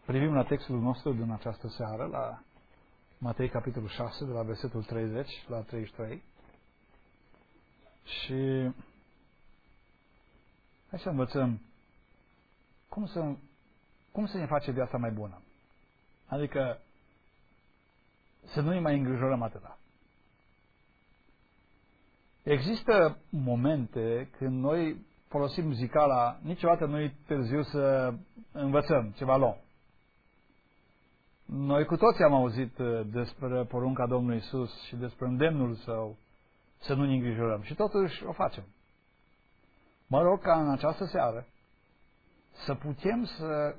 Privim la textul nostru din această seară, la Matei, capitolul 6, de la versetul 30 la 33. Și hai să învățăm cum să ne face viața mai bună. Adică să nu ne mai îngrijorăm atâta. Există momente când noi folosim zicala, niciodată nu e târziu să învățăm ceva luăm. Noi cu toții am auzit despre porunca Domnului Iisus și despre îndemnul Său să nu ne îngrijorăm și totuși o facem. Mă rog ca în această seară să putem să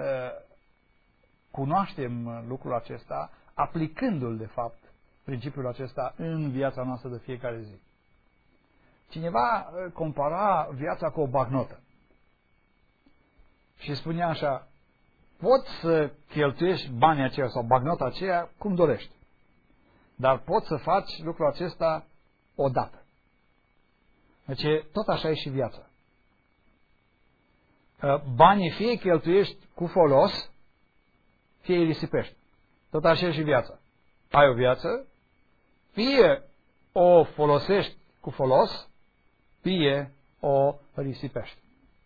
cunoaștem lucrul acesta, aplicându-l de fapt, principiul acesta în viața noastră de fiecare zi. Cineva compara viața cu o bagnotă și spunea așa: poți să cheltuiești banii aceia sau bagnota aceea cum dorești, dar poți să faci lucrul acesta odată. Deci tot așa e și viața. Banii fie cheltuiești cu folos, fie îi risipești. Tot așa e și viața. Ai o viață, fie o folosești cu folos, fie o risipești.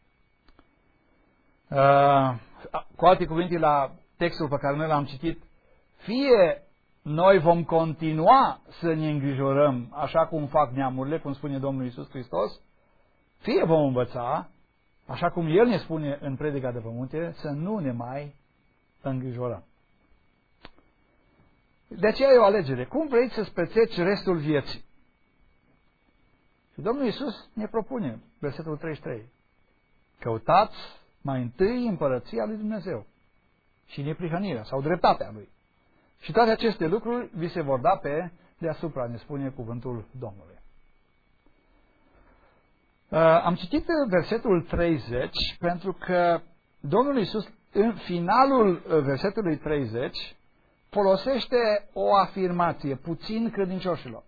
Cu alte cuvinte, la textul pe care noi l-am citit, fie noi vom continua să ne îngrijorăm așa cum fac neamurile, cum spune Domnul Iisus Hristos, fie vom învăța, așa cum El ne spune în Predica de pe Munte, să nu ne mai îngrijorăm. De aceea e o alegere. Cum vrei să-ți petreci restul vieții? Și Domnul Iisus ne propune, versetul 33, căutați mai întâi împărăția lui Dumnezeu și neprihănirea sau dreptatea Lui. Și toate aceste lucruri vi se vor da pe deasupra, ne spune cuvântul Domnului. Am citit versetul 30 pentru că Domnul Iisus, în finalul versetului 30, folosește o afirmație: puțin credincioșilor.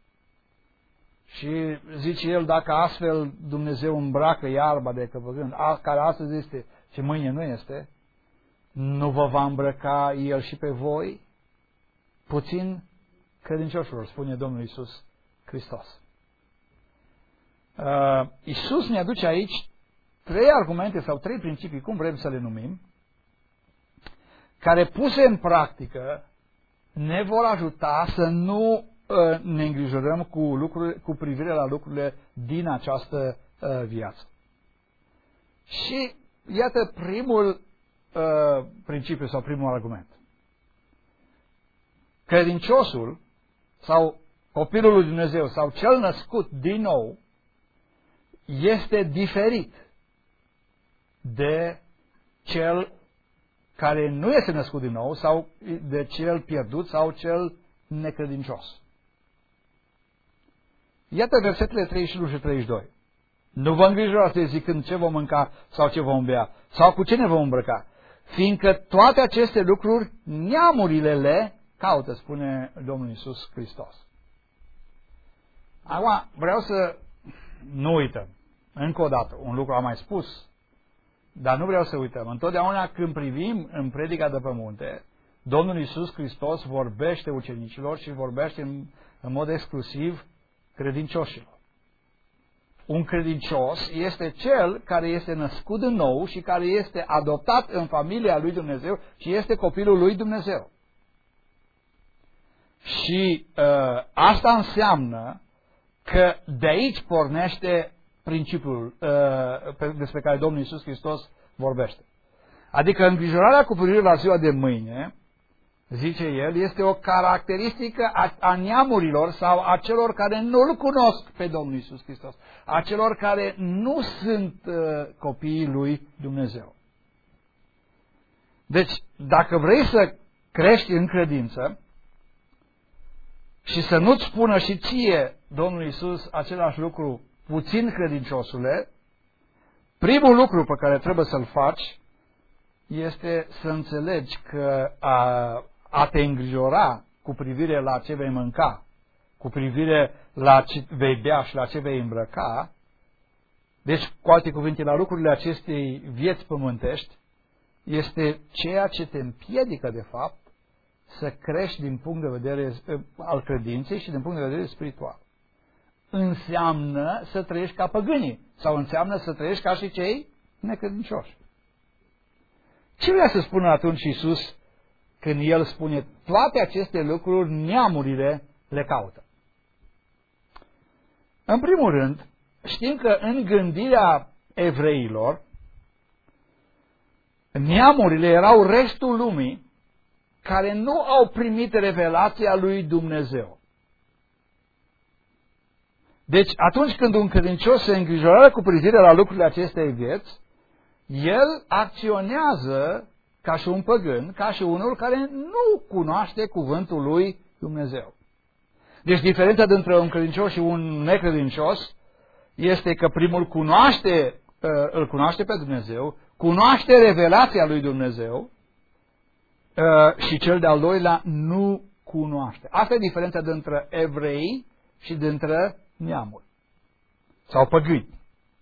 Și zice el, dacă astfel Dumnezeu îmbracă iarba de căpăgând, care astăzi este și mâine nu este, nu vă va îmbrăca El și pe voi? Puțin credincioșilor, spune Domnul Iisus Hristos. Iisus ne aduce aici trei argumente sau trei principii, cum vrem să le numim, care puse în practică ne vor ajuta să nu ne îngrijorăm cu privire la lucrurile din această viață. Și iată primul principiu sau primul argument. Credinciosul sau copilul lui Dumnezeu sau cel născut din nou este diferit de cel care nu este născut din nou sau de cel pierdut sau cel necredincios. Iată versetele 31 și 32. Nu vă îngrijorați de zicând ce vom mânca sau ce vom bea sau cu ce ne vom îmbrăca, fiindcă toate aceste lucruri neamurile le caută, spune Domnul Iisus Hristos. Acum vreau să nu uităm. Încă o dată, un lucru am mai spus, dar nu vreau să uităm. Întotdeauna când privim în Predica de pe Munte, Domnul Iisus Hristos vorbește ucenicilor și vorbește în mod exclusiv credincioșilor. Un credincios este cel care este născut din nou și care este adoptat în familia lui Dumnezeu și este copilul lui Dumnezeu. Și asta înseamnă că de aici pornește principiul despre care Domnul Iisus Hristos vorbește. Adică îngrijorarea cu privire la ziua de mâine, zice El, este o caracteristică a neamurilor sau a celor care nu-L cunosc pe Domnul Iisus Hristos, a celor care nu sunt copiii lui Dumnezeu. Deci, dacă vrei să crești în credință și să nu-ți spună și ție Domnul Iisus același lucru, puțin credinciosule, primul lucru pe care trebuie să-l faci este să înțelegi că a te îngrijora cu privire la ce vei mânca, cu privire la ce vei bea și la ce vei îmbrăca, deci, cu alte cuvinte, la lucrurile acestei vieți pământești, este ceea ce te împiedică, de fapt, să crești din punct de vedere al credinței și din punct de vedere spiritual. Înseamnă să trăiești ca păgânii sau înseamnă să trăiești ca și cei necredincioși. Ce vrea să spună atunci Iisus când El spune toate aceste lucruri neamurile le caută? În primul rând, știm că în gândirea evreilor, neamurile erau restul lumii care nu au primit revelația lui Dumnezeu. Deci, atunci când un credincios se îngrijorează cu privire la lucrurile acestei vieți, el acționează ca și un păgân, ca și unul care nu cunoaște cuvântul lui Dumnezeu. Deci, diferența dintre un credincios și un necredincios este că primul îl cunoaște pe Dumnezeu, cunoaște revelația lui Dumnezeu și cel de-al doilea nu cunoaște. Asta e diferența dintre evrei și dintre neamuri sau păgâni.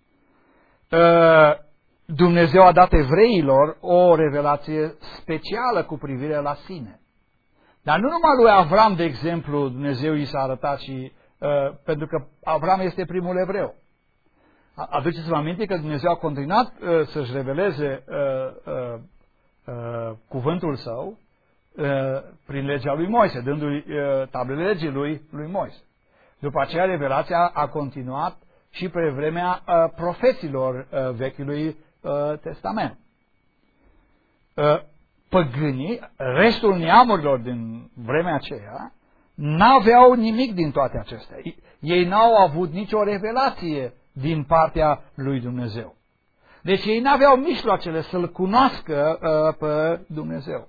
Dumnezeu a dat evreilor o revelație specială cu privire la sine. Dar nu numai lui Avram, de exemplu, Dumnezeu i s-a arătat și pentru că Avram este primul evreu. Aduceți-vă aminte că Dumnezeu a continuat să-și reveleze cuvântul său prin legea lui Moise, dându-i tablele legii lui Moise. După aceea, revelația a continuat și pe vremea profeților Vechiului Testament. Păgânii, restul neamurilor din vremea aceea, n-aveau nimic din toate acestea. Ei n-au avut nicio revelație din partea lui Dumnezeu. Deci ei n-aveau mijloacele să-L cunoască pe Dumnezeu.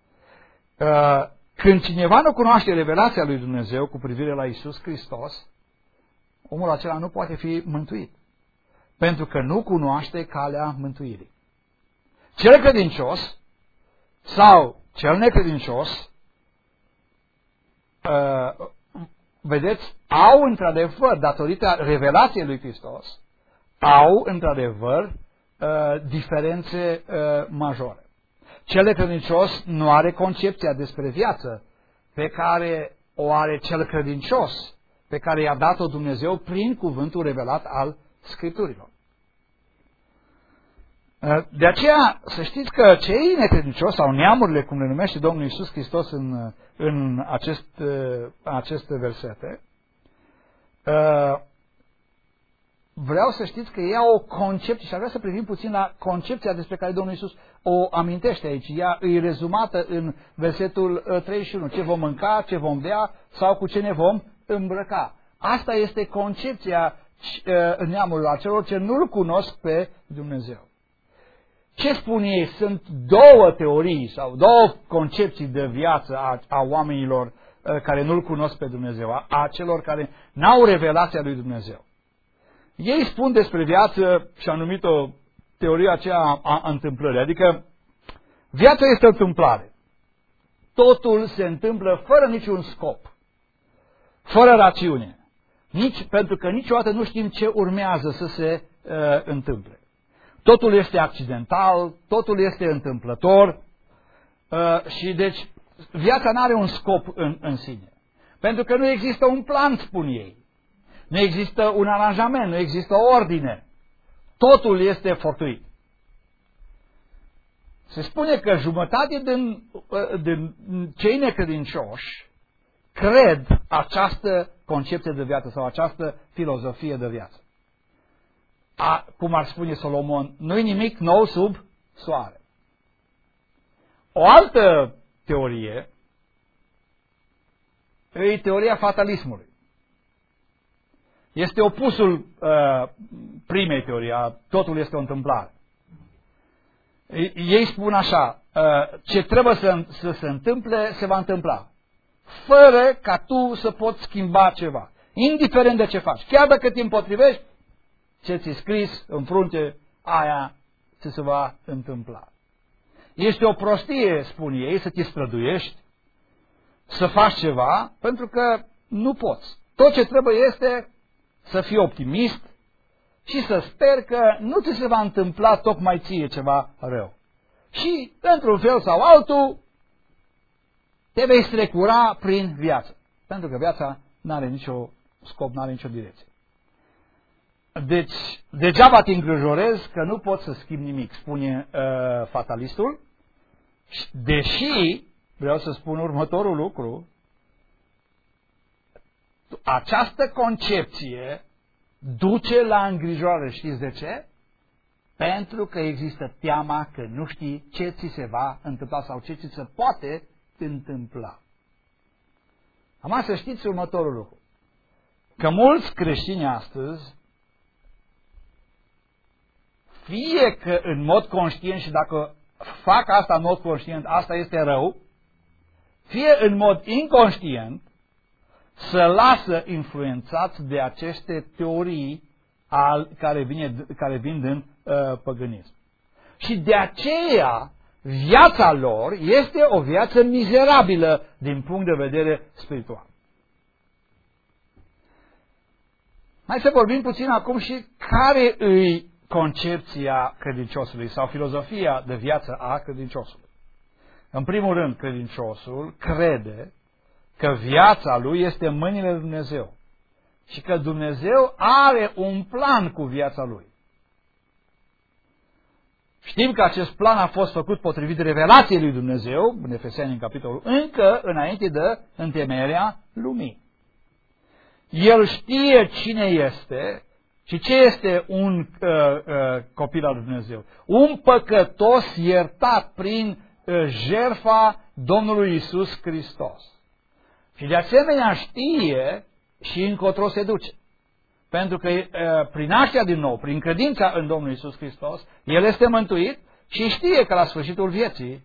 Când cineva nu cunoaște revelația lui Dumnezeu cu privire la Iisus Hristos, omul acela nu poate fi mântuit, pentru că nu cunoaște calea mântuirii. Cel credincios sau cel necredincios, vedeți, au într-adevăr, datorită revelației lui Hristos, au într-adevăr diferențe majore. Cel necredincios nu are concepția despre viață pe care o are cel credincios, pe care i-a dat-o Dumnezeu prin cuvântul revelat al Scripturilor. De aceea, să știți că cei necredincioși sau neamurile, cum le numește Domnul Iisus Hristos în aceste versete, vreau să știți că ei au o concepție și aș vrea să privim puțin la concepția despre care Domnul Iisus o amintește aici. Ea e rezumată în versetul 31. Ce vom mânca, ce vom bea sau cu ce ne vom îmbrăca. Asta este concepția neamurilor acelor ce nu-L cunosc pe Dumnezeu. Ce spun ei? Sunt două teorii sau două concepții de viață a oamenilor care nu-L cunosc pe Dumnezeu, a celor care n-au revelația lui Dumnezeu. Ei spun despre viață și au numit-o teoria aceea a întâmplării, adică viața este o întâmplare. Totul se întâmplă fără niciun scop, fără rațiune, pentru că niciodată nu știm ce urmează să se întâmple. Totul este accidental, totul este întâmplător și deci viața nu are un scop în sine. Pentru că nu există un plan, spun ei. Nu există un aranjament, nu există o ordine. Totul este fortuit. Se spune că jumătate din cei necredincioși cred această concepție de viață sau această filozofie de viață. Cum ar spune Solomon, nu-i nimic nou sub soare. O altă teorie e teoria fatalismului. Este opusul primei teorii, totul este o întâmplare. Ei spun așa, ce trebuie să se întâmple, se va întâmpla, fără ca tu să poți schimba ceva, indiferent de ce faci. Chiar dacă te împotrivești, ce ți-ai scris în frunte, aia ți se va întâmpla. Este o prostie, spun ei, să te străduiești, să faci ceva, pentru că nu poți. Tot ce trebuie este să fii optimist și să speri că nu ți se va întâmpla tocmai ție ceva rău. și, într-un fel sau altul, te vei strecura prin viață. Pentru că viața nu are nicio scop, nu are nicio direcție. Deci, degeaba te îngrijorezi că nu poți să schimbi nimic, spune fatalistul, deși, vreau să spun următorul lucru, această concepție duce la îngrijorare. Știți de ce? Pentru că există teama că nu știi ce ți se va întâmpla sau ce ți se poate întâmpla. Am să știți următorul lucru. Că mulți creștini astăzi, fie că în mod conștient și dacă fac asta în mod conștient, asta este rău, fie în mod inconștient, să lasă influențați de aceste teorii care vin din păgânism. Și de aceea viața lor este o viață mizerabilă din punct de vedere spiritual. Hai să vorbim puțin acum și care îi concepția credinciosului sau filozofia de viață a credinciosului. În primul rând, credinciosul crede că viața lui este în mâinile lui Dumnezeu și că Dumnezeu are un plan cu viața lui. Știm că acest plan a fost făcut potrivit revelației lui Dumnezeu, în Efeseni, în capitolul, încă înainte de întemeierea lumii. El știe cine este și ce este un copil al lui Dumnezeu. Un păcătos iertat prin jertfa Domnului Iisus Hristos. Și de asemenea știe și încotro se duce. Pentru că prin nașterea din nou, prin credința în Domnul Iisus Hristos, el este mântuit și știe că la sfârșitul vieții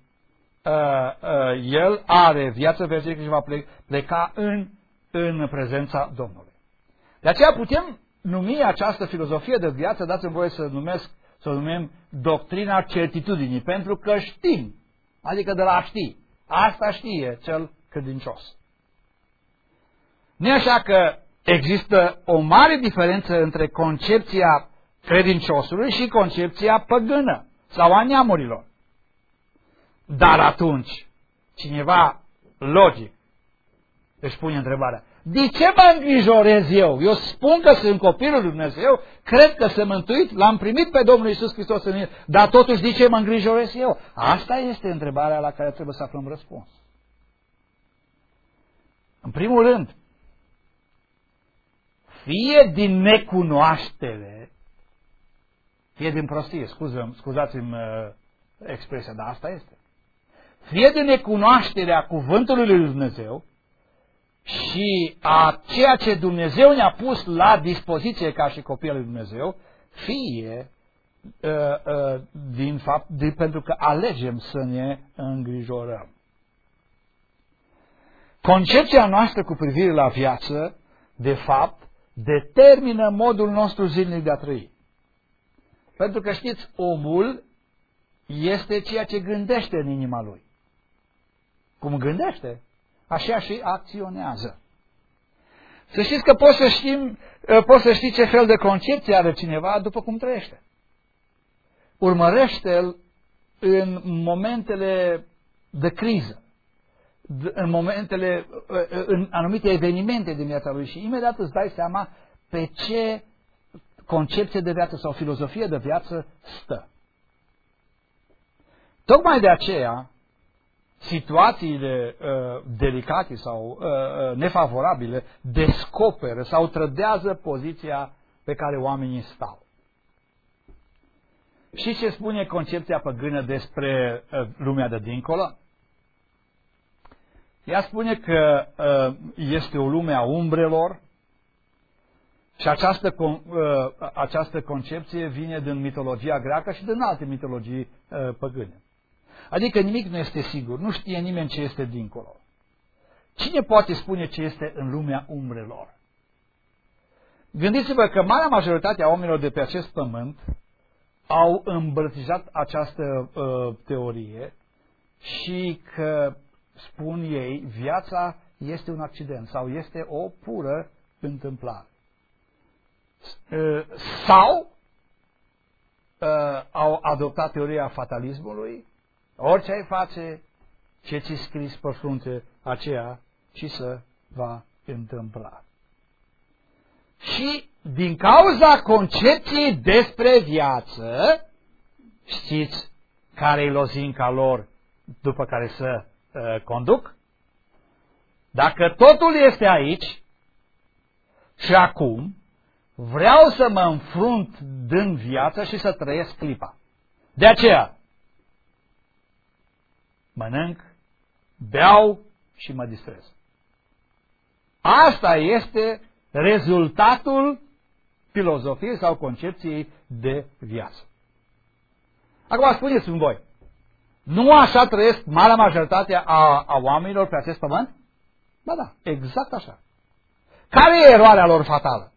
el are viață veșnică și va pleca în prezența Domnului. De aceea putem numi această filozofie de viață, dați-mi voie să o numim doctrina certitudinii, pentru că știm, adică de la a ști. Asta știe cel credincios. Nu e așa că există o mare diferență între concepția credinciosului și concepția păgână sau a neamurilor. Dar atunci, cineva logic își pune întrebarea: de ce mă îngrijorez eu? Eu spun că sunt copilul lui Dumnezeu, cred că sunt mântuit, l-am primit pe Domnul Iisus Hristos în mine, dar totuși de ce mă îngrijorez eu? Asta este întrebarea la care trebuie să aflăm răspuns. În primul rând, fie din necunoaștere, fie din prostie, scuzați-mi expresia, dar asta este. Fie din necunoașterea cuvântului lui Dumnezeu și a ceea ce Dumnezeu ne-a pus la dispoziție ca și copii al lui Dumnezeu, fie pentru că alegem să ne îngrijorăm. Concepția noastră cu privire la viață, de fapt, determină modul nostru zilnic de a trăi. Pentru că știți, omul este ceea ce gândește în inima lui. Cum gândește, așa și acționează. Să știți că poți să știi ce fel de concepție are cineva după cum trăiește. Urmărește-l în momentele de criză, în anumite evenimente din viața lui și imediat îți dai seama pe ce concepție de viață sau filozofie de viață stă. Tocmai de aceea, situațiile delicate sau nefavorabile descoperă sau trădează poziția pe care oamenii stau. Și ce spune concepția păgână despre lumea de dincolo? Ea spune că este o lume a umbrelor și această concepție vine din mitologia greacă și din alte mitologii păgâne. Adică nimic nu este sigur, nu știe nimeni ce este dincolo. Cine poate spune ce este în lumea umbrelor? Gândiți-vă că marea majoritate a oamenilor de pe acest pământ au îmbrățișat această teorie și că, spun ei, viața este un accident sau este o pură întâmplare. Sau au adoptat teoria fatalismului Orice ai face, ce ți scris pe frunte, aceea și să va întâmpla. Și din cauza concepției despre viață, știți care e lozinca lor după care să conduc? Dacă totul este aici și acum, vreau să mă înfrunt din viață și să trăiesc clipa. De aceea, mănânc, beau și mă distrez. Asta este rezultatul filozofiei sau concepției de viață. Acum spuneți-mi voi, nu așa trăiesc marea majoritate a oamenilor pe acest pământ? Ba da, exact așa. Care e eroarea lor fatală?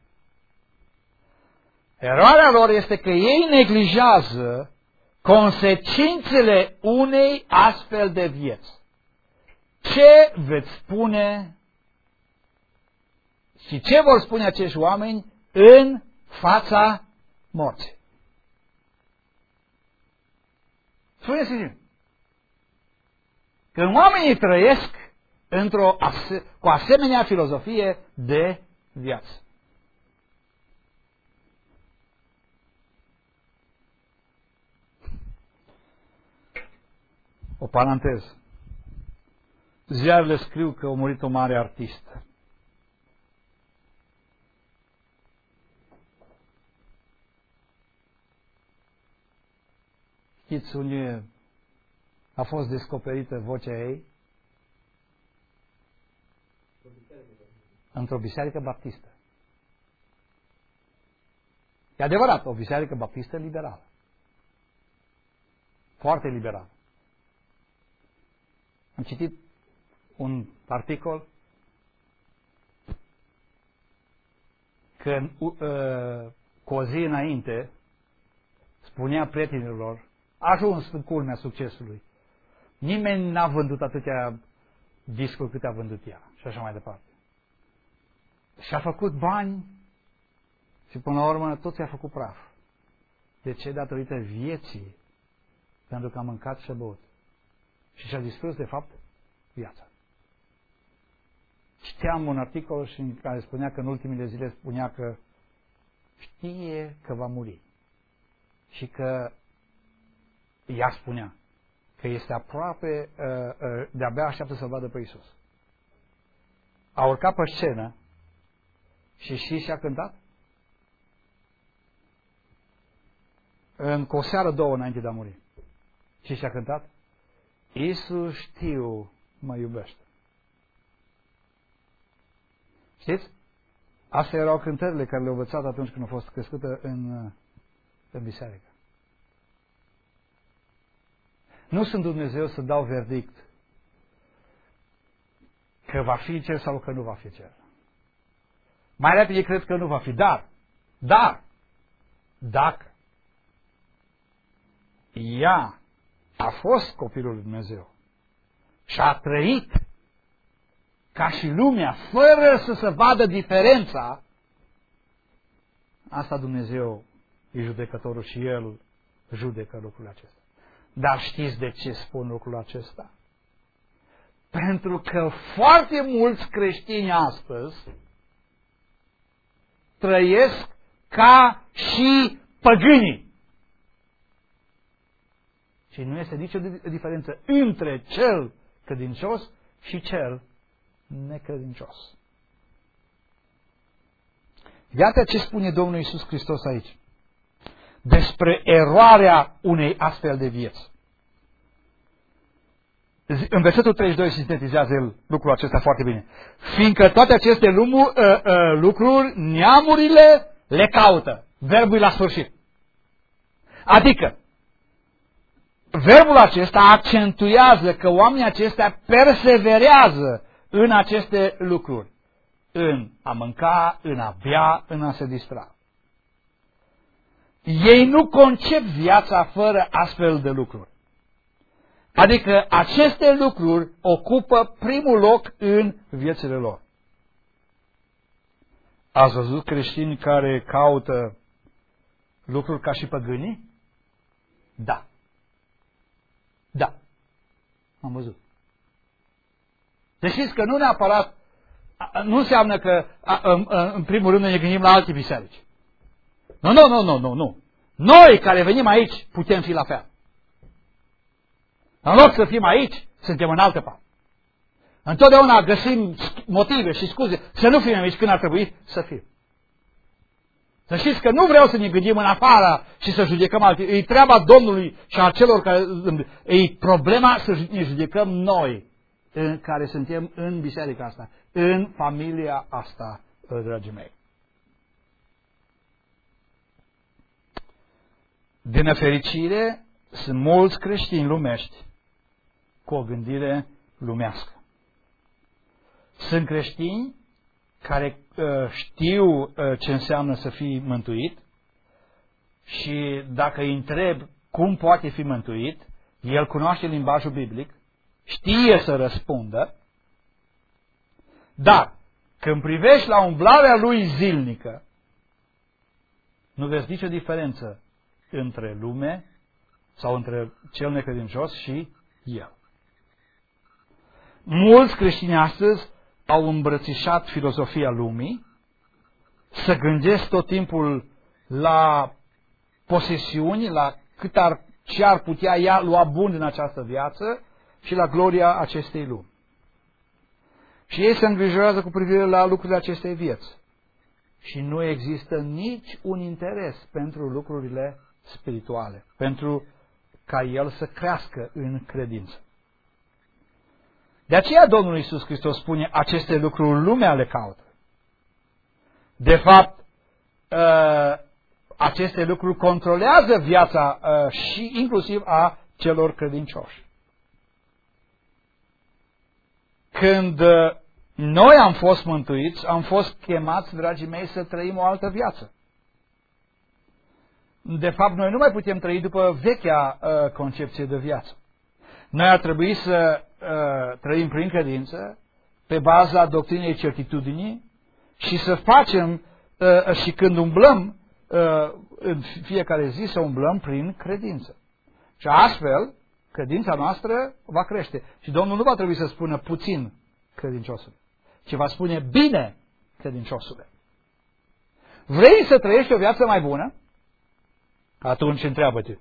Eroarea lor este că ei neglijează consecințele unei astfel de vieți. Ce veți spune și ce vor spune acești oameni în fața morții? Spuneți-mi, când oamenii trăiesc cu asemenea filozofie de viață. O paranteză. Ziarele scriu că a murit o mare artistă. Știți unde a fost descoperită vocea ei? Într-o biserică baptistă. E adevărat, o biserică baptistă liberală. Foarte liberală. Am citit un articol că cu o zi înainte spunea prietenilor, a ajuns în culmea succesului. Nimeni n-a vândut atâtea discuri cât a vândut ea și așa mai departe. Și-a făcut bani și până la urmă tot i-a făcut praf. De ce? Datorită vieții, pentru că a mâncat și a băut. Și și-a distrus, de fapt, viața. Citeam un articol și în care spunea că în ultimele zile spunea că știe că va muri. Și că ea spunea că este aproape, de-abia așteaptă să-L vadă pe Iisus. A urcat pe scenă și și-a cântat? Cu o seară, două înainte de a muri. Și-a cântat? Iisus, știu, mă iubește. Știți? Astea erau cântările care le-au învățat atunci când a fost crescută în biserică. Nu sunt Dumnezeu să dau verdict că va fi cer sau că nu va fi cer. Mai repede cred că nu va fi, dar, dacă ea a fost copilul lui Dumnezeu și a trăit ca și lumea, fără să se vadă diferența, asta Dumnezeu e judecătorul și El judecă lucrul acesta. Dar știți de ce spun lucrul acesta? Pentru că foarte mulți creștini astăzi trăiesc ca și păgânii. Și nu este nicio diferență între cel credincios și cel necredincios. Iată ce spune Domnul Iisus Hristos aici despre eroarea unei astfel de vieți. În versetul 32 sintetizează el lucrul acesta foarte bine. Fiindcă toate aceste lucruri, neamurile le caută. Verbul la sfârșit. Adică, verbul acesta accentuează că oamenii aceștia perseverează în aceste lucruri. În a mânca, în a bea, în a se distra. Ei nu concep viața fără astfel de lucruri. Adică aceste lucruri ocupă primul loc în viețile lor. Ați văzut creștini care caută lucruri ca și păgânii? Da. Da. Am văzut. Deci știți că nu neapărat, nu înseamnă că în primul rând ne gândim la alte biserici. Nu. Noi care venim aici putem fi la fel. În loc să fim aici, suntem în altă parte. Întotdeauna găsim motive și scuze să nu fim aici când ar trebui să fim. Să știți că nu vreau să ne gândim în afara și să judecăm alții. E treaba Domnului și a celor care... E problema să ne judecăm noi, care suntem în biserica asta, în familia asta, dragii mei. Din nefericire, sunt mulți creștini lumești cu o gândire lumească. Sunt creștini care știu ce înseamnă să fii mântuit și dacă îi întreb cum poate fi mântuit, el cunoaște limbajul biblic, știe să răspundă, dar când privești la umblarea lui zilnică, nu vezi nicio diferență între lume sau între cel necredincios și el. Mulți creștini astăzi au îmbrățișat filozofia lumii, să gândesc tot timpul la posesiuni, la ce ar putea ea lua bun din această viață și la gloria acestei lumi. Și ei se îngrijorează cu privire la lucrurile acestei vieți. Și nu există nici un interes pentru lucrurile spirituale, pentru ca el să crească în credință. De aceea Domnul Iisus Hristos spune aceste lucruri lumea le caută. De fapt, aceste lucruri controlează viața și inclusiv a celor credincioși. Când noi am fost mântuiți, am fost chemați, dragii mei, să trăim o altă viață. De fapt, noi nu mai putem trăi după vechea concepție de viață. Noi ar trebui să trăim prin credință, pe baza doctrinei certitudinii și să facem, și când umblăm, în fiecare zi să umblăm prin credință. Și astfel, credința noastră va crește. Și Domnul nu va trebui să spună puțin credinciosule, ci va spune bine credinciosule. Vrei să trăiești o viață mai bună? Atunci întreabă-te.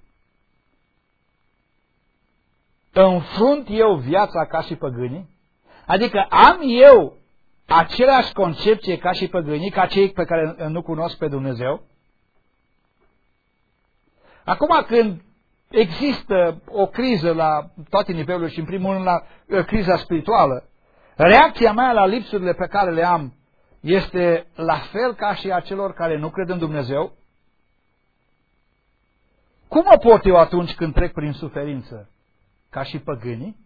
Înfrunt eu viața ca și păgânii? Adică am eu aceleași concepție ca și păgânii, ca cei pe care nu cunosc pe Dumnezeu? Acum când există o criză la toate nivelurile și în primul rând la criza spirituală, reacția mea la lipsurile pe care le am este la fel ca și a celor care nu cred în Dumnezeu? Cum mă port eu atunci când trec prin suferință? Ca și păgânii?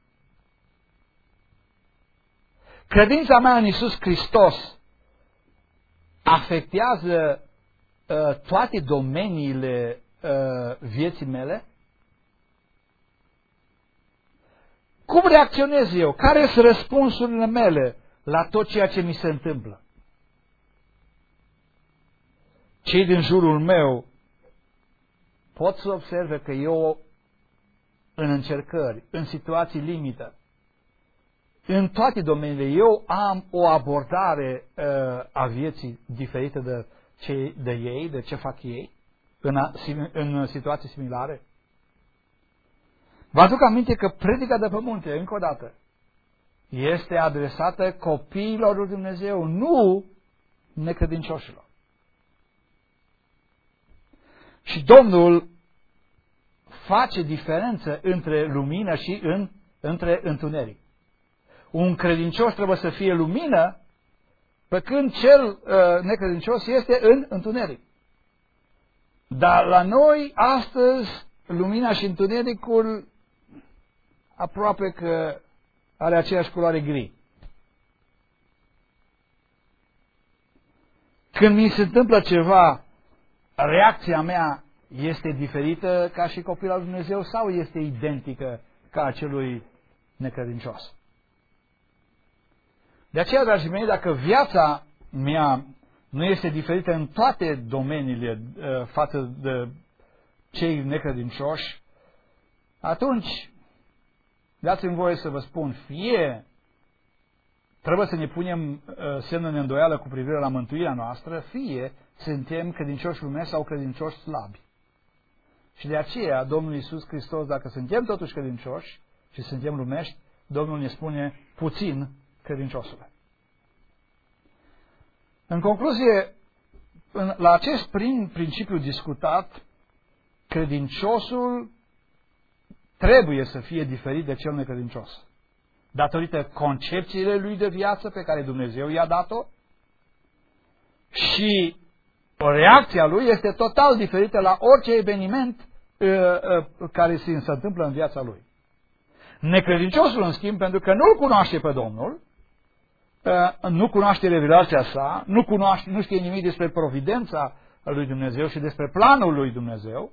Credința mea în Iisus Hristos afectează toate domeniile vieții mele? Cum reacționez eu? Care sunt răspunsurile mele la tot ceea ce mi se întâmplă? Cei din jurul meu pot să observe că eu în încercări, în situații limită, în toate domeniile, eu am o abordare a vieții diferită de ei, de ce fac ei, în situații similare. Vă aduc aminte că predica de pe munte, încă o dată, este adresată copiilor lui Dumnezeu, nu necredincioșilor. Și Domnul face diferență între lumină și între întuneric. Un credincios trebuie să fie lumină, pe când cel necredincios este în întuneric. Dar la noi, astăzi, lumina și întunericul aproape că are aceeași culoare gri. Când mi se întâmplă ceva, reacția mea este diferită ca și copilul lui Dumnezeu sau este identică ca a celui necredincios? De aceea, dragii mei, dacă viața mea nu este diferită în toate domeniile față de cei necredincioși, atunci dați-mi voie să vă spun, fie trebuie să ne punem semnul de îndoială cu privire la mântuirea noastră, fie suntem credincioși lumești sau credincioși slabi. Și de aceea, Domnul Iisus Hristos, dacă suntem totuși credincioși și suntem lumești, Domnul ne spune puțin credinciosule. În concluzie, la acest prim principiu discutat, credinciosul trebuie să fie diferit de cel necredincios, datorită concepțiile lui de viață pe care Dumnezeu i-a dat-o și reacția lui este total diferită la orice eveniment care se întâmplă în viața lui. Necredinciosul, în schimb, pentru că nu-L cunoaște pe Domnul, nu cunoaște revelația sa, nu știe nimic despre providența lui Dumnezeu și despre planul lui Dumnezeu,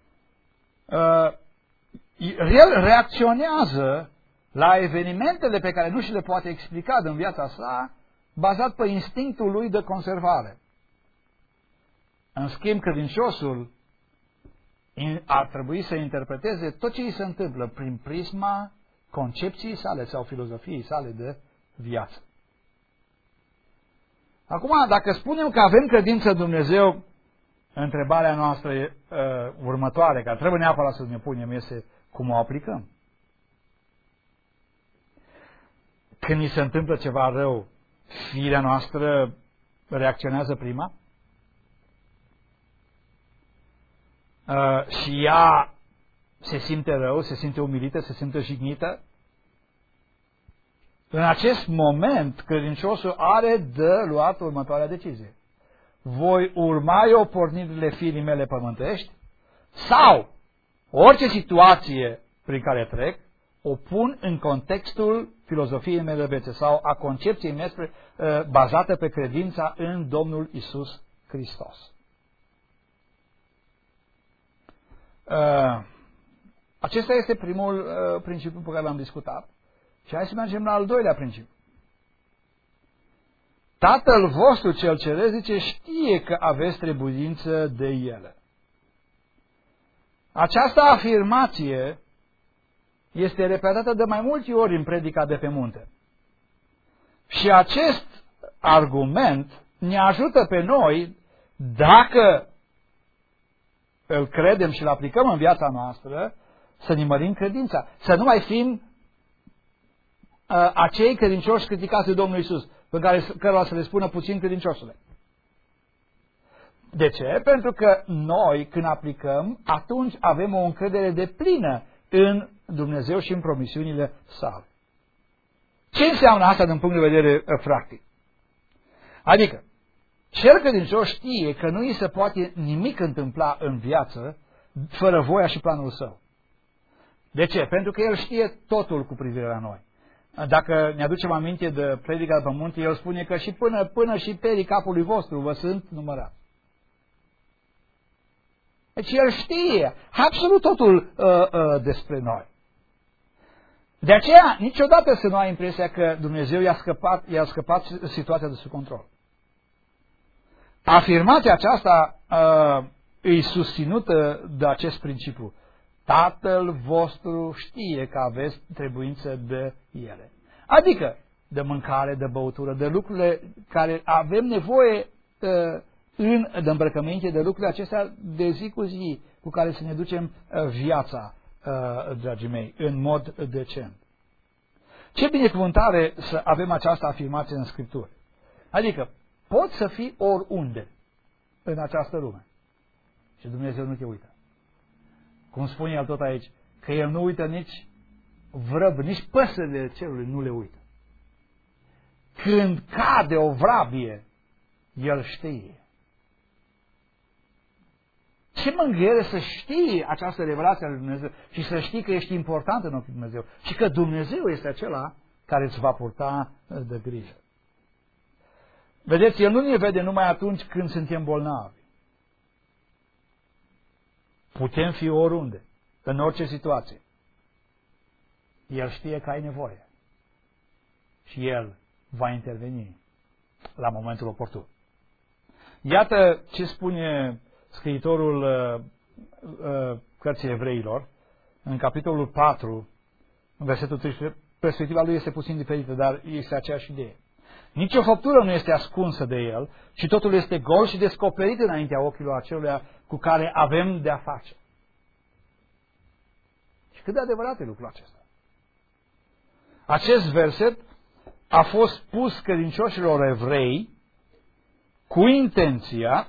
el reacționează la evenimentele pe care nu și le poate explica din viața sa, bazat pe instinctul lui de conservare. În schimb, credinciosul ar trebui să interpreteze tot ce îi se întâmplă prin prisma concepției sale sau filozofiei sale de viață. Acum, dacă spunem că avem credință în Dumnezeu, întrebarea noastră următoare, care trebuie neapărat să ne punem, este cum o aplicăm. Când ni se întâmplă ceva rău, firea noastră reacționează prima? Și ea se simte rău, se simte umilită, se simte jignită? În acest moment, credinciosul are de luat următoarea decizie. Voi urma eu pornirile firii mele pământești sau orice situație prin care trec, o pun în contextul filozofiei mele viețe sau a concepției mele bazată pe credința în Domnul Iisus Hristos. Acesta este primul principiu pe care l-am discutat. Și hai să mergem la al doilea principiu. Tatăl vostru cel ceresc, zice, știe că aveți trebuință de ele. Această afirmație este repetată de mai multe ori în predica de pe munte. Și acest argument ne ajută pe noi, dacă îl credem și îl aplicăm în viața noastră, să ne mărim credința. Să nu mai fim acei credincioși criticați de Domnul Iisus, pe cărora să le spună puțin credinciosule. De ce? Pentru că noi, când aplicăm, atunci avem o încredere deplină în Dumnezeu și în promisiunile sale. Ce înseamnă asta din punct de vedere practic? Adică, cel credincios știe că nu îi se poate nimic întâmpla în viață fără voia și planul său. De ce? Pentru că el știe totul cu privire la noi. Dacă ne aducem aminte de predica de pe munte, el spune că și până și perii capului vostru vă sunt numărați. Deci el știe absolut totul despre noi. De aceea, niciodată să nu ai impresia că Dumnezeu i-a scăpat situația de sub control. Afirmația aceasta e susținută de acest principiu. Tatăl vostru știe că aveți trebuință de ele. Adică de mâncare, de băutură, de lucrurile care avem nevoie de îmbrăcăminte, de lucrurile acestea de zi cu zi cu care să ne ducem viața, dragii mei, în mod decent. Ce binecuvântare să avem această afirmație în Scriptură. Adică poți să fii oriunde în această lume și Dumnezeu nu te uită. Cum spune el tot aici, că el nu uită nici vrăb, nici păsările cerului nu le uită. Când cade o vrabie, el știe. Ce mângâiere să știi această revelație a lui Dumnezeu și să știi că ești important în ochii Dumnezeu și că Dumnezeu este acela care îți va purta de grijă. Vedeți, el nu ne vede numai atunci când suntem bolnavi. Putem fi oriunde, în orice situație. El știe că ai nevoie. Și El va interveni la momentul oportun. Iată ce spune scriitorul Cărții Evreilor, în capitolul 4, În versetul 13, perspectiva lui este puțin diferită, dar este aceeași idee. Nici o făptură nu este ascunsă de el, ci totul este gol și descoperit înaintea ochilor aceluia cu care avem de-a face. Și cât de adevărat e lucrul acesta. Acest verset a fost pus credincioșilor evrei cu intenția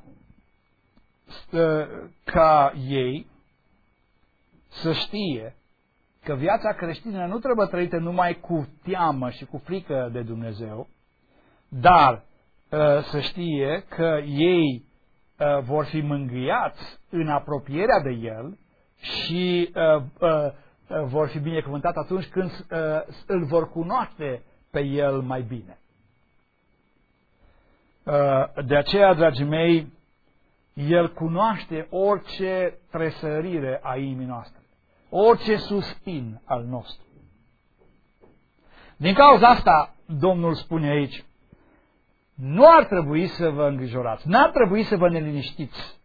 ca ei să știe că viața creștină nu trebuie trăită numai cu teamă și cu frică de Dumnezeu, dar să știe că ei vor fi mângâiați în apropierea de El și vor fi binecuvântați atunci când îl vor cunoaște pe El mai bine. De aceea, dragii mei, El cunoaște orice tresărire a inimii noastre, orice suspin al nostru. Din cauza asta, Domnul spune aici, nu ar trebui să vă îngrijorați, n-ar trebui să vă neliniștiți.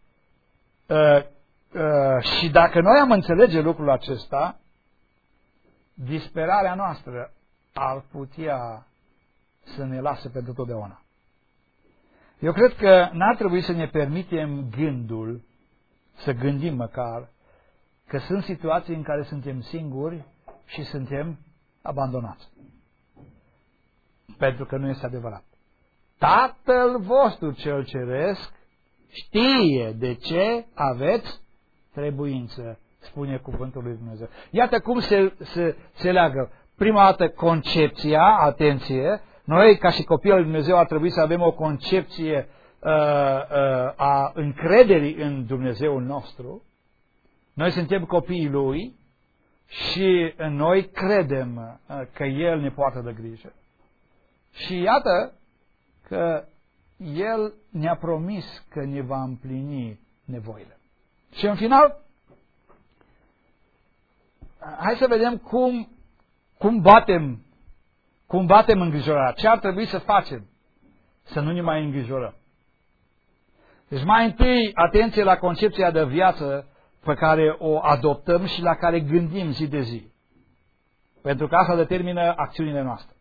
Și dacă noi am înțelege lucrul acesta, disperarea noastră ar putea să ne lase pentru totdeauna. Eu cred că n-ar trebui să ne permitem gândul, să gândim măcar, că sunt situații în care suntem singuri și suntem abandonați. Pentru că nu este adevărat. Tatăl vostru cel ceresc știe de ce aveți trebuință, spune cuvântul lui Dumnezeu. Iată cum se leagă. Prima dată concepția, atenție, noi ca și copii al lui Dumnezeu ar trebui să avem o concepție a încrederii în Dumnezeul nostru. Noi suntem copiii Lui și noi credem că El ne poartă de grijă. Și iată că El ne-a promis că ne va împlini nevoile. Și în final, hai să vedem cum batem îngrijorarea. Ce ar trebui să facem să nu ne mai îngrijorăm? Deci mai întâi, atenție la concepția de viață pe care o adoptăm și la care gândim zi de zi. Pentru că asta determină acțiunile noastre.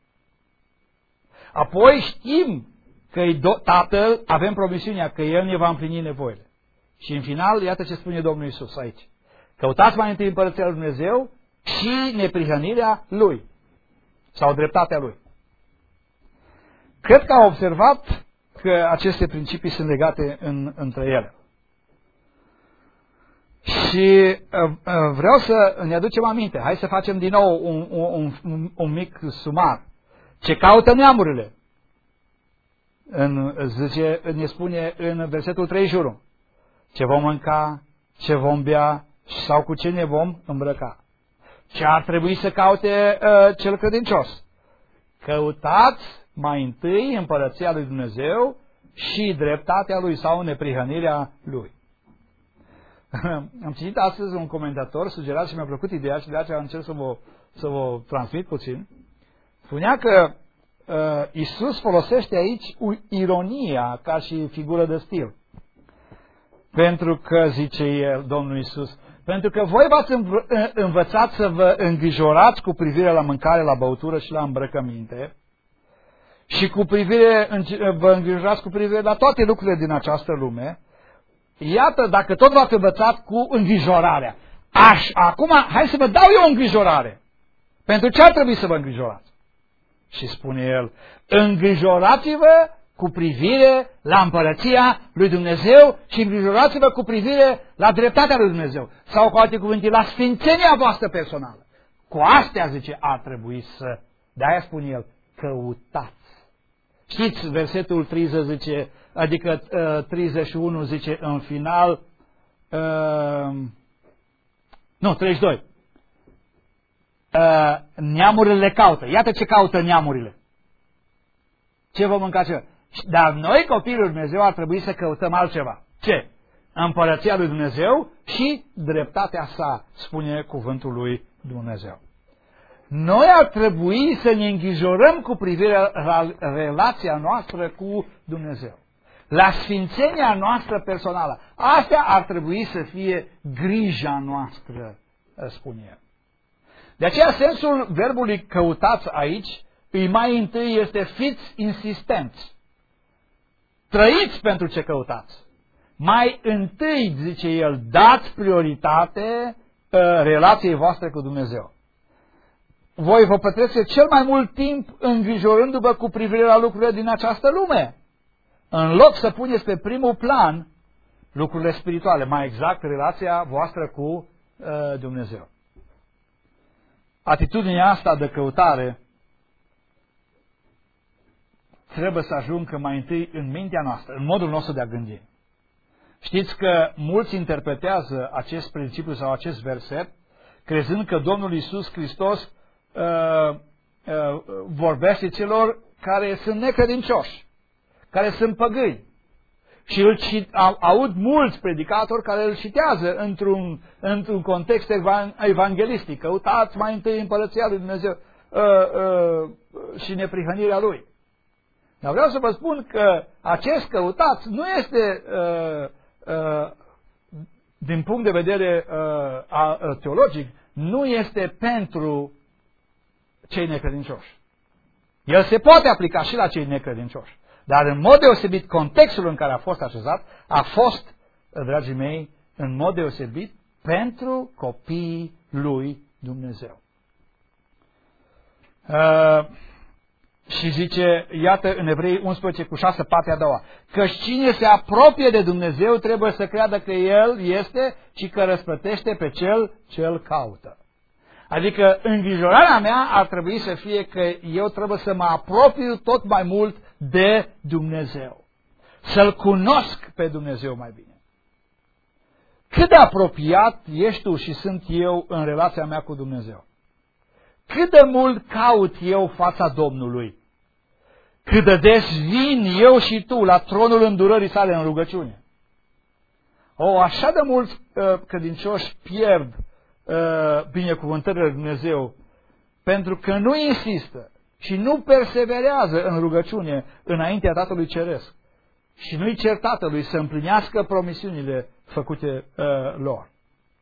Apoi știm că Tatăl, avem promisiunea că El ne va împlini nevoile. Și în final, iată ce spune Domnul Iisus aici. Căutați mai întâi împărăția lui Dumnezeu și neprihănirea Lui. Sau dreptatea Lui. Cred că au observat că aceste principii sunt legate între ele. Și vreau să ne aducem aminte. Hai să facem din nou un mic sumar. Ce caută neamurile? Ne spune în versetul 31. Ce vom mânca, ce vom bea sau cu ce ne vom îmbrăca. Ce ar trebui să caute cel credincios? Căutați mai întâi împărăția lui Dumnezeu și dreptatea Lui sau neprihănirea Lui. Am citit astăzi un comentator sugerat și mi-a plăcut ideea și de aceea încerc să vă transmit puțin. Spunea că Iisus folosește aici ironia ca și figură de stil. Pentru că, zice el, Domnul Iisus, pentru că voi v-ați învățat să vă îngrijorați cu privire la mâncare, la băutură și la îmbrăcăminte și vă îngrijorați cu privire la toate lucrurile din această lume. Iată, dacă tot v-ați învățat cu îngrijorarea. Acum, hai să vă dau eu o îngrijorare. Pentru ce ar trebui să vă îngrijorați? Și spune el, îngrijorați-vă cu privire la împărăția lui Dumnezeu și îngrijorați-vă cu privire la dreptatea lui Dumnezeu. Sau cu alte cuvinte, la sfințenia voastră personală. Cu astea, zice, ar trebui să... De-aia spune el, căutați. Știți, versetul 30 zice, adică 31 zice în final, 32. Neamurile le caută. Iată ce caută neamurile. Ce vom mânca ceva. Dar noi, copiii lui Dumnezeu, ar trebui să căutăm altceva. Ce? Împărăția lui Dumnezeu și dreptatea sa, spune cuvântul lui Dumnezeu. Noi ar trebui să ne îngrijorăm cu privire la relația noastră cu Dumnezeu. La sfințenia noastră personală. Astea ar trebui să fie grija noastră, spune el. De aceea sensul verbului căutați aici, mai întâi este fiți insistenți. Trăiți pentru ce căutați. Mai întâi, zice el, dați prioritate relației voastre cu Dumnezeu. Voi vă petreceți cel mai mult timp îngrijorându-vă cu privire la lucrurile din această lume, în loc să puneți pe primul plan lucrurile spirituale, mai exact relația voastră cu Dumnezeu. Atitudinea asta de căutare trebuie să ajungă mai întâi în mintea noastră, în modul nostru de a gândi. Știți că mulți interpretează acest principiu sau acest verset crezând că Domnul Iisus Hristos vorbește celor care sunt necredincioși, care sunt păgâni. Și aud mulți predicatori care îl citează într-un context evanghelistic. Căutați mai întâi împărăția lui Dumnezeu și neprihănirea Lui. Dar vreau să vă spun că acest căutați nu este, din punct de vedere teologic, nu este pentru cei necredincioși. El se poate aplica și la cei necredincioși. Dar în mod deosebit, contextul în care a fost așezat a fost, dragii mei, în mod deosebit pentru copiii lui Dumnezeu. Și zice, iată în Evrei 11 cu 6, partea a doua, căci cine se apropie de Dumnezeu trebuie să creadă că El este și că răsplătește pe cel ce îl caută. Adică îngrijorarea mea ar trebui să fie că eu trebuie să mă apropiu tot mai mult de Dumnezeu. Să-L cunosc pe Dumnezeu mai bine. Cât de apropiat ești tu și sunt eu în relația mea cu Dumnezeu? Cât de mult caut eu fața Domnului? Cât de des vin eu și tu la tronul îndurării sale în rugăciune? Așa de mulți credincioși pierd binecuvântările lui Dumnezeu pentru că nu insistă și nu perseverează în rugăciune înaintea Tatălui Ceresc și nu-i cer Tatălui să împlinească promisiunile făcute lor.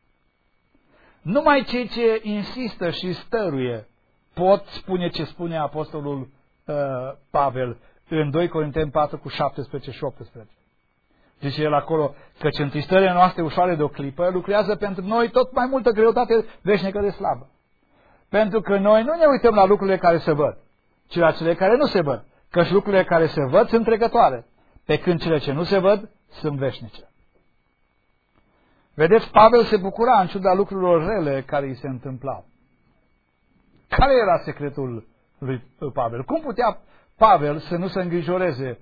Numai cei ce insistă și stăruie pot spune ce spune apostolul Pavel în 2 Corinteni 4 cu 17 și 18. Zice el acolo, căci întristările noastre ușoare de o clipă lucrează pentru noi tot mai multă greutate veșnică de slabă. Pentru că noi nu ne uităm la lucrurile care se văd, ci la cele care nu se văd. Căci lucrurile care se văd sunt trecătoare, pe când cele ce nu se văd sunt veșnice. Vedeți, Pavel se bucura în ciuda lucrurilor rele care îi se întâmplau. Care era secretul lui Pavel? Cum putea Pavel să nu se îngrijoreze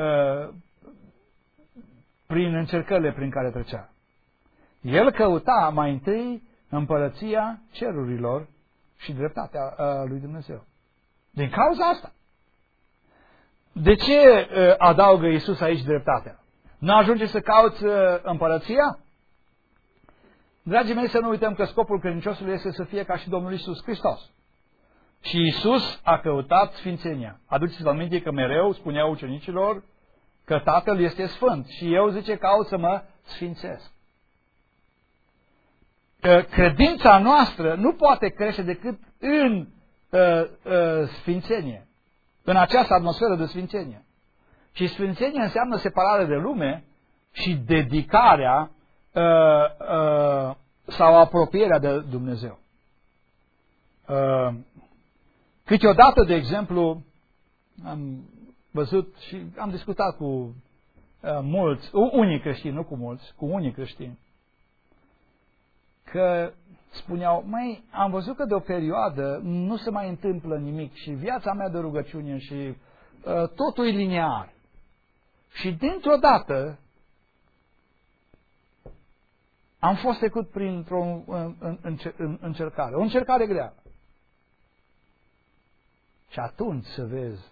prin încercările prin care trecea? El căuta mai întâi împărăția cerurilor și dreptatea lui Dumnezeu. Din cauza asta. De ce adaugă Iisus aici dreptatea? Nu ajunge să cauți împărăția? Dragii mei, să nu uităm că scopul credinciosului este să fie ca și Domnul Iisus Hristos. Și Iisus a căutat sfințenia. Aduceți-vă aminte că mereu spunea ucenicilor că Tatăl este sfânt și eu, zice, caut să mă sfințesc. Credința noastră nu poate crește decât în sfințenie, în această atmosferă de sfințenie. Și sfințenia înseamnă separare de lume și dedicarea sau apropierea de Dumnezeu. Câteodată, de exemplu, am văzut și am discutat cu mulți, unii creștini, nu cu mulți, cu unii creștini, că spuneau, măi, am văzut că de o perioadă nu se mai întâmplă nimic și viața mea de rugăciune și totul e linear. Și dintr-o dată am fost trecut printr-o încercare, o încercare grea. Și atunci să vezi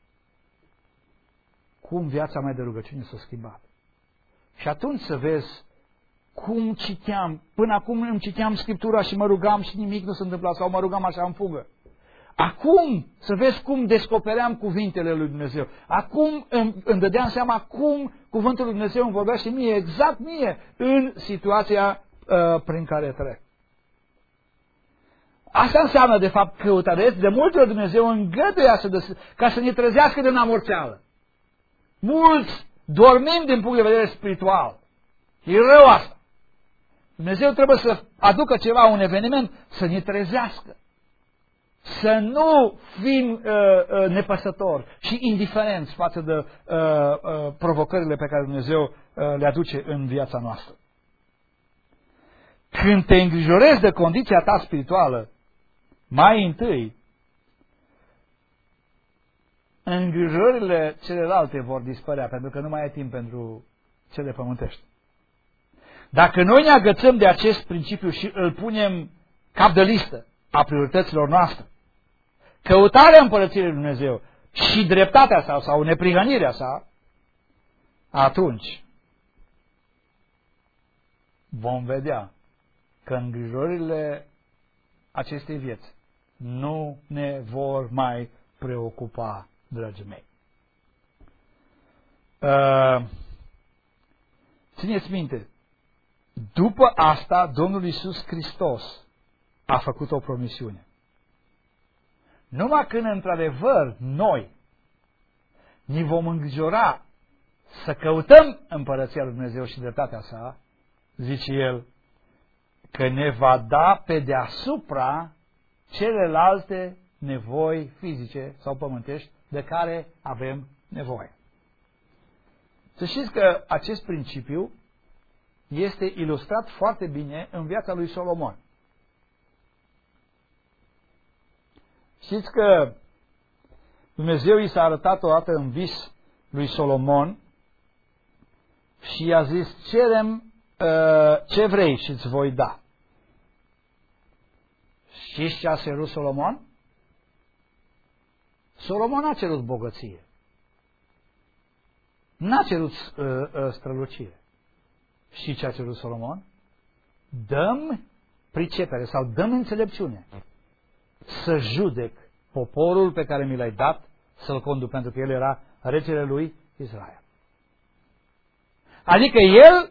cum viața mea de rugăciune s-a schimbat. Și atunci să vezi cum citeam, până acum îmi citeam Scriptura și mă rugam și nimic nu se întâmpla, sau mă rugam așa în fugă. Acum să vezi cum descopeream cuvintele lui Dumnezeu. Acum îmi dădeam seama cum cuvântul lui Dumnezeu îmi vorbește mie, exact mie, în situația prin care trec. Asta înseamnă, de fapt, căutare. De multe ori Dumnezeu îngăduie ca să ne trezească din amorțeală. Mulți dormim din punct de vedere spiritual. E rău asta. Dumnezeu trebuie să aducă ceva, un eveniment, să ne trezească. Să nu fim nepăsători și indiferenți față de provocările pe care Dumnezeu le aduce în viața noastră. Când te îngrijorezi de condiția ta spirituală, mai întâi, îngrijorările celelalte vor dispărea, pentru că nu mai ai timp pentru cele pământești. Dacă noi ne agățăm de acest principiu și îl punem cap de listă a priorităților noastre, căutarea Împărăției Lui Dumnezeu și dreptatea sa sau neprihănirea sa, atunci vom vedea că îngrijorările acestei vieți nu ne vor mai preocupa, dragii mei. Țineți minte, după asta Domnul Iisus Hristos a făcut o promisiune. Numai când într-adevăr noi ne vom îngrijora să căutăm Împărăția Lui Dumnezeu și dreptatea sa, zice El, că ne va da pe deasupra celelalte nevoi fizice sau pământești de care avem nevoie. Să știți că acest principiu este ilustrat foarte bine în viața lui Solomon. Știți că Dumnezeu i s-a arătat o dată în vis lui Solomon și i-a zis, cerem ce vrei și îți voi da. Știți ce a cerut Solomon? Solomon a cerut bogăție. N-a cerut strălucire. Și ce a cerut Solomon? Dă-mi pricepere sau dă-mi înțelepciune să judec poporul pe care mi l-ai dat să-l conduc, pentru că el era regele lui Israel. Adică el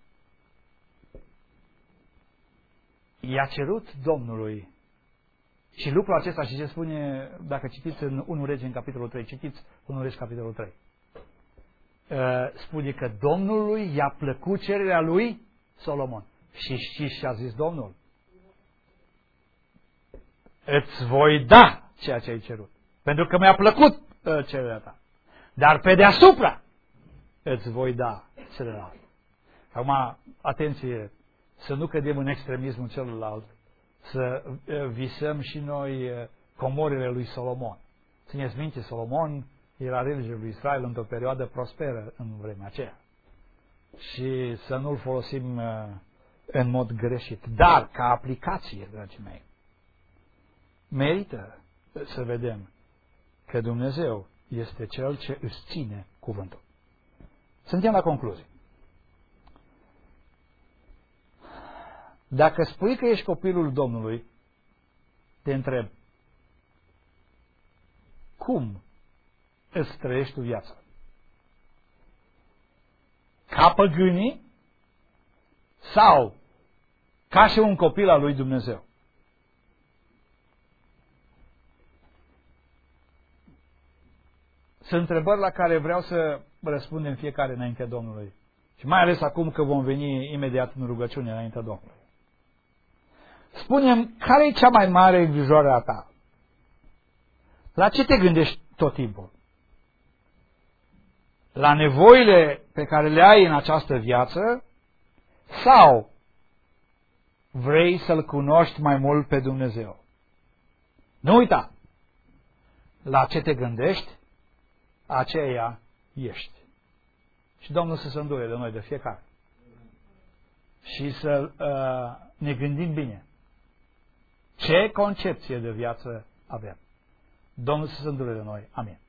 i-a cerut Domnului. Și lucrul acesta, și ce spune, dacă citiți în 1 Regi în capitolul 3, citiți 1 Regi capitolul 3. Spune că Domnului i-a plăcut cererea lui Solomon. Și știți ce a zis Domnul? Îți voi da ceea ce ai cerut. Pentru că mi-a plăcut cererea ta. Dar pe deasupra îți voi da celălalt. Acum, atenție, să nu cădem în extremismul celălalt, să visăm și noi comorile lui Solomon. Țineți minte, Solomon era regele lui Israel într-o perioadă prosperă în vremea aceea. Și să nu-l folosim în mod greșit. Dar, ca aplicație, dragii mei, merită să vedem că Dumnezeu este Cel ce își ține cuvântul. Suntem la concluzie. Dacă spui că ești copilul Domnului, te întreb, cum îți trăiești tu viața? Ca păgânii sau ca și un copil al lui Dumnezeu? Sunt întrebări la care vreau să răspundem fiecare înaintea Domnului. Și mai ales acum că vom veni imediat în rugăciune înaintea Domnului. Spune-mi, care e cea mai mare îngrijorare a ta? La ce te gândești tot timpul? La nevoile pe care le ai în această viață? Sau vrei să-L cunoști mai mult pe Dumnezeu? Nu uita! La ce te gândești? Aceea ești. Și Domnul să se îndure de noi, de fiecare. Și să ne gândim bine. Ce concepție de viață avem? Domnul să se îndure de noi. Amin.